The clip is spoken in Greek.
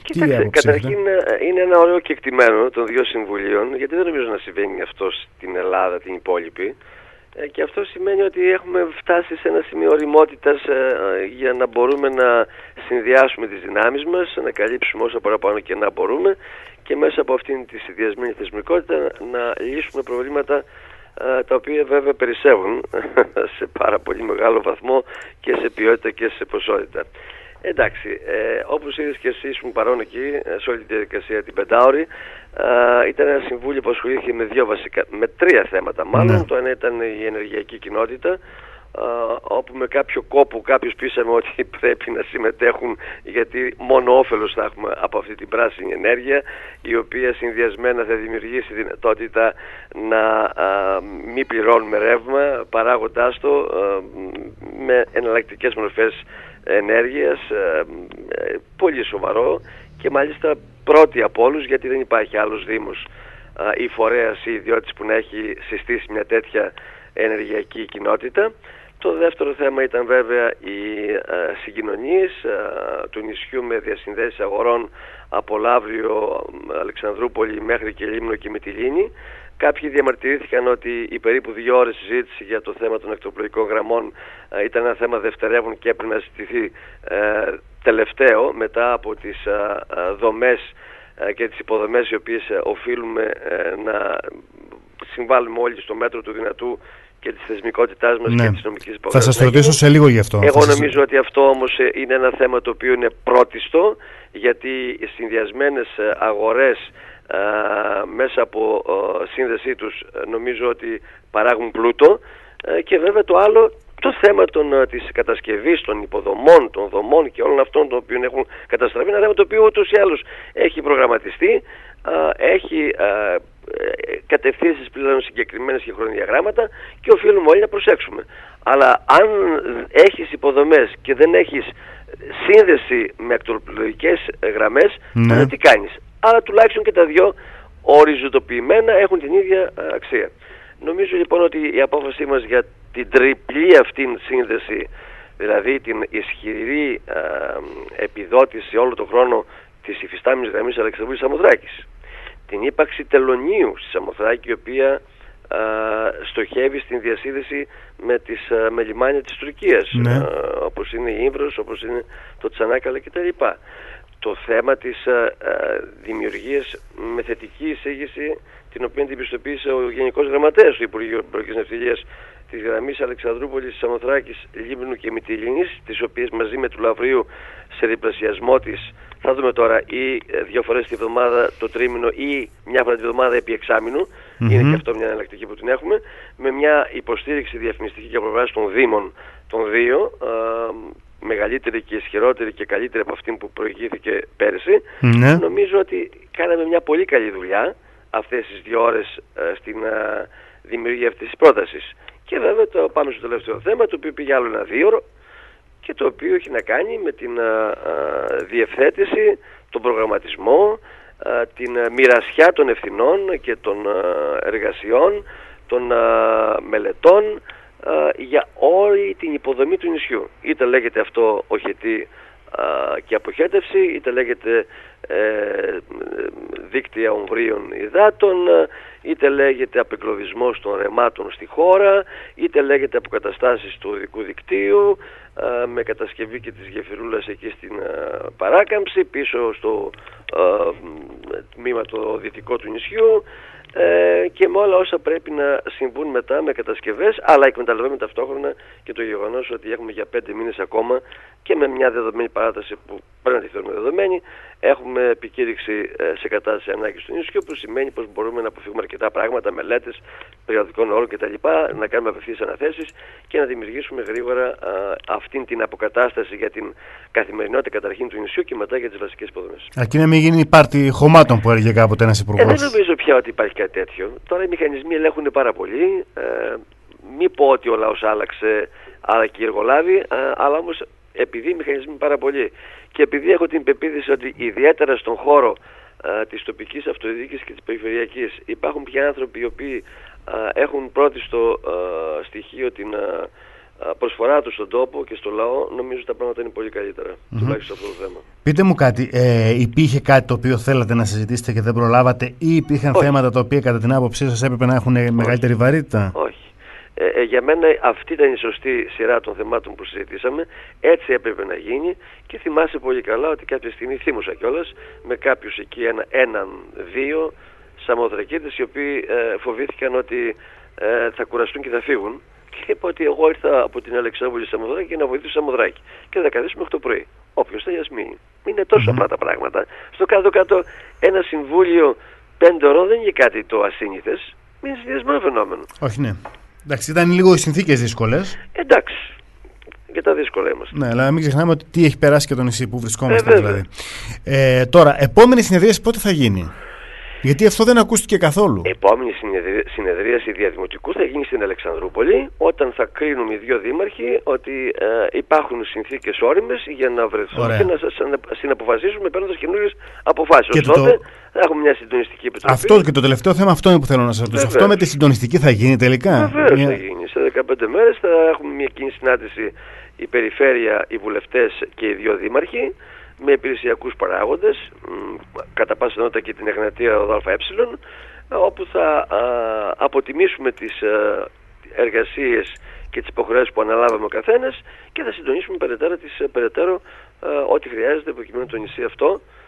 Κοίταξε, καταρχήν είναι ένα ωραίο κεκτημένο των δύο συμβουλίων, γιατί δεν νομίζω να συμβαίνει αυτό στην Ελλάδα, την υπόλοιπη. Και αυτό σημαίνει ότι έχουμε φτάσει σε ένα σημείο ωριμότητας για να μπορούμε να συνδυάσουμε τις δυνάμεις μας, να καλύψουμε όσο παραπάνω και να μπορούμε και μέσα από αυτήν τη συνδυασμένη θεσμικότητα να λύσουμε προβλήματα τα οποία βέβαια περισσεύουν σε πάρα πολύ μεγάλο βαθμό και σε ποιότητα και σε ποσότητα. Εντάξει, όπως είδες και εσύ ήσουν παρόν εκεί σε όλη τη διαδικασία την πεντάωρη, ήταν ένα συμβούλιο που ασχολήθηκε με τρία θέματα μάλλον. Το ένα ήταν η ενεργειακή κοινότητα, όπου με κάποιο κόπο κάποιους πείσαμε ότι πρέπει να συμμετέχουν, γιατί μόνο όφελος θα έχουμε από αυτή την πράσινη ενέργεια, η οποία συνδυασμένα θα δημιουργήσει δυνατότητα να μην πληρώνουμε ρεύμα, παράγοντάς το με εναλλακτικές μορφές ενέργειας, πολύ σοβαρό και μάλιστα πρώτη από όλους, γιατί δεν υπάρχει άλλος δήμος ή φορέας ή ιδιώτης που να έχει συστήσει μια τέτοια ενεργειακή κοινότητα. Το δεύτερο θέμα ήταν βέβαια οι συγκοινωνίες του νησιού με διασυνδέσεις αγορών από Λαύριο, Αλεξανδρούπολη μέχρι και Λίμνο και Μυτιλήνη. Κάποιοι διαμαρτυρήθηκαν ότι η περίπου 2 ώρες συζήτηση για το θέμα των ακτοπλοϊκών γραμμών ήταν ένα θέμα δευτερεύον και έπρεπε να συζητηθεί τελευταίο, μετά από τις δομές και τις υποδομές οι οποίες οφείλουμε να συμβάλλουμε όλοι στο μέτρο του δυνατού και της θεσμικότητάς μας και της νομικής υπογραφής. Θα σας ρωτήσω σε λίγο γι' αυτό. Εγώ νομίζω ότι αυτό όμως είναι ένα θέμα το οποίο είναι πρώτιστο, γιατί οι συνδυασμένες αγορές μέσα από σύνδεσή τους νομίζω ότι παράγουν πλούτο, και βέβαια το άλλο, το θέμα της κατασκευής των υποδομών, των δομών και όλων αυτών των οποίων έχουν καταστραφεί, ένα θέμα το οποίο ούτως ή άλλως έχει προγραμματιστεί, έχει κατευθύνσεις πλέον συγκεκριμένες και χρονοδιαγράμματα και οφείλουμε όλοι να προσέξουμε. Αλλά αν έχεις υποδομές και δεν έχεις σύνδεση με ακτοπλοϊκές γραμμές, τι κάνεις? Αλλά τουλάχιστον και τα δύο οριζοντοποιημένα έχουν την ίδια αξία. Νομίζω λοιπόν ότι η απόφασή μας για την τριπλή αυτήν σύνδεση, δηλαδή την ισχυρή επιδότηση όλο τον χρόνο της υφιστάμενης γραμμής Αλεξανδρούπολης-Σαμοθράκης, την ύπαρξη τελωνίου στη Σαμοθράκη, η οποία στοχεύει στην διασύνδεση με λιμάνια της Τουρκίας, όπως είναι η Ήμβρος, όπως είναι το Τσανάκαλα κτλ. Το θέμα της δημιουργίας με θετική εισήγηση, την οποία την πιστοποίησε ο Γενικός Γραμματέας του Υπουργείου Εμπορικής Ναυτιλίας, της γραμμής Αλεξανδρούπολης, Σαμοθράκης, Λίμνου και Μυτιλήνης, τις οποίες μαζί με του Λαυρίου σε διπλασιασμό της θα δούμε τώρα ή 2 φορές τη βδομάδα το τρίμηνο ή μια φορά τη βδομάδα επί εξάμηνου. Είναι και αυτό μια εναλλακτική που την έχουμε, με μια υποστήριξη διαφημιστική και προβάση των Δήμων των δύο, μεγαλύτερη και ισχυρότερη και καλύτερη από αυτήν που προηγήθηκε πέρυσι. Νομίζω ότι κάναμε μια πολύ καλή δουλειά αυτές τις 2 ώρες στην δημιουργία αυτής της πρότασης. Και βέβαια το πάμε στο τελευταίο θέμα, το οποίο πήγε άλλο ένα 2ωρο και το οποίο έχει να κάνει με την διευθέτηση, τον προγραμματισμό, την μοιρασιά των ευθυνών και των εργασιών, των μελετών για όλη την υποδομή του νησιού. Είτε λέγεται αυτό οχετή και αποχέτευση, είτε λέγεται δίκτυα ομβρίων υδάτων, είτε λέγεται απεγκλωβισμός των ρεμάτων στη χώρα, είτε λέγεται αποκαταστάσεις του οδικού δικτύου με κατασκευή και της γεφυρούλας εκεί στην παράκαμψη πίσω στο τμήμα το δυτικό του νησιού, και με όλα όσα πρέπει να συμβούν μετά με κατασκευές, αλλά εκμεταλλεύουμε ταυτόχρονα και το γεγονός ότι έχουμε για 5 μήνες ακόμα και με μια δεδομένη παράταση που πρέπει να τη θεωρούμε δεδομένη, έχουμε επικήρυξη σε κατάσταση ανάγκης του νησιού, που σημαίνει πως μπορούμε να αποφύγουμε αρκετά πράγματα, μελέτες, περιοδικών όρων κτλ., να κάνουμε απευθείας αναθέσεις και να δημιουργήσουμε γρήγορα αυτήν την αποκατάσταση για την καθημερινότητα καταρχήν του νησιού και μετά για τις βασικές υποδομές. Αρκεί να μην γίνει πάρτι χωμάτων που έλεγε κάποτε ένας υπουργός. Δεν νομίζω πια ότι υπάρχει κάτι τέτοιο. Τώρα οι μηχανισμοί ελέγχουν πάρα πολύ. Μην πω ότι ο λαός άλλαξε, αλλά και οι εργολάβοι, αλλά όμως επειδή οι μηχανισμοί είναι πάρα πολλοί και επειδή έχω την πεποίθηση ότι ιδιαίτερα στον χώρο της τοπικής αυτοδιοίκησης και της περιφερειακής υπάρχουν πια άνθρωποι οι οποίοι έχουν πρώτη στο στοιχείο την προσφορά του στον τόπο και στο λαό, νομίζω τα πράγματα είναι πολύ καλύτερα, τουλάχιστον αυτό το θέμα. Πείτε μου κάτι, υπήρχε κάτι το οποίο θέλατε να συζητήσετε και δεν προλάβατε, ή υπήρχαν θέματα τα οποία κατά την άποψή σας έπρεπε να έχουν μεγαλύτερη βαρύτητα? Όχι. Για μένα αυτή ήταν η σωστή σειρά των θεμάτων που συζητήσαμε, έτσι έπρεπε να γίνει, και θυμάσαι πολύ καλά ότι κάποια στιγμή θύμωσα κιόλας με κάποιους εκεί έναν-δύο Σαμοδρακίτες οι οποίοι φοβήθηκαν ότι θα κουραστούν και θα φύγουν, και είπα ότι εγώ ήρθα από την Αλεξάνδρεια Σαμοδράκη για να βοηθήσω Σαμοδράκη και θα καθίσουμε μέχρι το πρωί. Όποιος θέλει ας μείνει. Είναι τόσο απλά τα πράγματα. Στο κάτω-κάτω ένα συμβούλιο 5 ώρων δεν είναι κάτι το ασύνηθες, είναι συνδυασμένο φαινόμενο. Όχι, ναι. Εντάξει, ήταν λίγο οι συνθήκες δύσκολες. Εντάξει. Και τα δύσκολα είμαστε. Ναι, αλλά μην ξεχνάμε ότι τι έχει περάσει και το νησί που βρισκόμαστε δηλαδή. Τώρα, επόμενη συνεδρίαση πότε θα γίνει? Γιατί αυτό δεν ακούστηκε καθόλου. Επόμενη συνεδρίαση διαδημοτικού θα γίνει στην Αλεξανδρούπολη, όταν θα κρίνουν οι δύο δήμαρχοι ότι υπάρχουν συνθήκες όριμες για να βρεθούν και να συναποφασίσουμε παίρνοντας καινούριες αποφάσεις. Τότε θα έχουμε μια συντονιστική επιτροπή. Αυτό και το τελευταίο θέμα αυτό είναι που θέλω να σας ρωτήσω. Αυτό με τη συντονιστική θα γίνει τελικά? Βεβαίως θα γίνει. Σε 15 μέρες θα έχουμε μια κοινή συνάντηση, η περιφέρεια, οι βουλευτές και οι δύο δήμαρχοι, με υπηρεσιακούς παράγοντες, κατά πάσα πιθανότητα και την Εγνατία ΟΔΑΕ, όπου θα αποτιμήσουμε τις εργασίες και τις υποχρεώσεις που αναλάβαμε ο καθένας και θα συντονίσουμε περαιτέρω ό,τι χρειάζεται προκειμένου το νησί αυτό